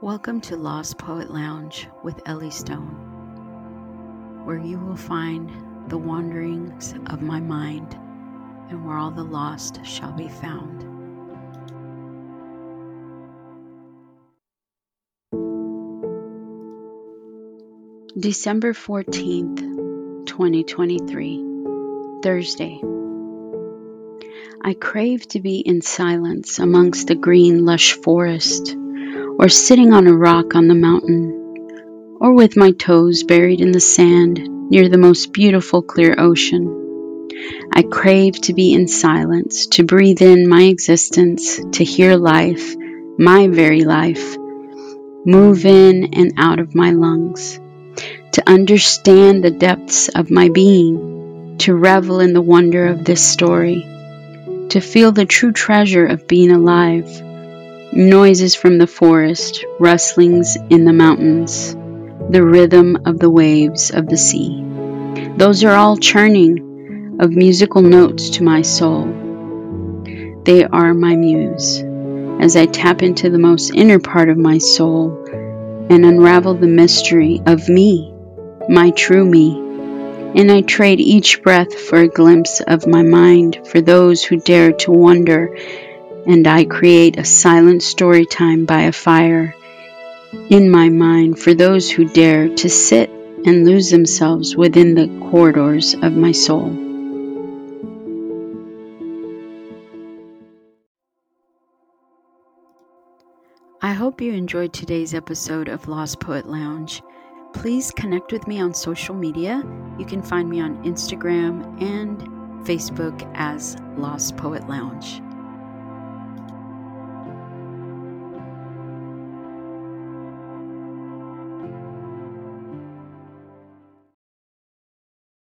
Welcome to Lost Poet Lounge with Ellie Stone, where you will find the wanderings of my mind and where all the lost shall be found. December 14th, 2023, Thursday. I crave to be in silence amongst the green, lush forest, or sitting on a rock on the mountain, or with my toes buried in the sand near the most beautiful clear ocean. I crave to be in silence, to breathe in my existence, to hear life, my very life, move in and out of my lungs, to understand the depths of my being, to revel in the wonder of this story, to feel the true treasure of being alive. Noises from the forest, rustlings in the mountains, the rhythm of the waves of the sea. Those are all churning of musical notes to my soul. They are my muse, as I tap into the most inner part of my soul and unravel the mystery of me, my true me. And I trade each breath for a glimpse of my mind for those who dare to wonder, and I create a silent story time by a fire in my mind for those who dare to sit and lose themselves within the corridors of my soul. I hope you enjoyed today's episode of Lost Poet Lounge. Please connect with me on social media. You can find me on Instagram and Facebook as Lost Poet Lounge.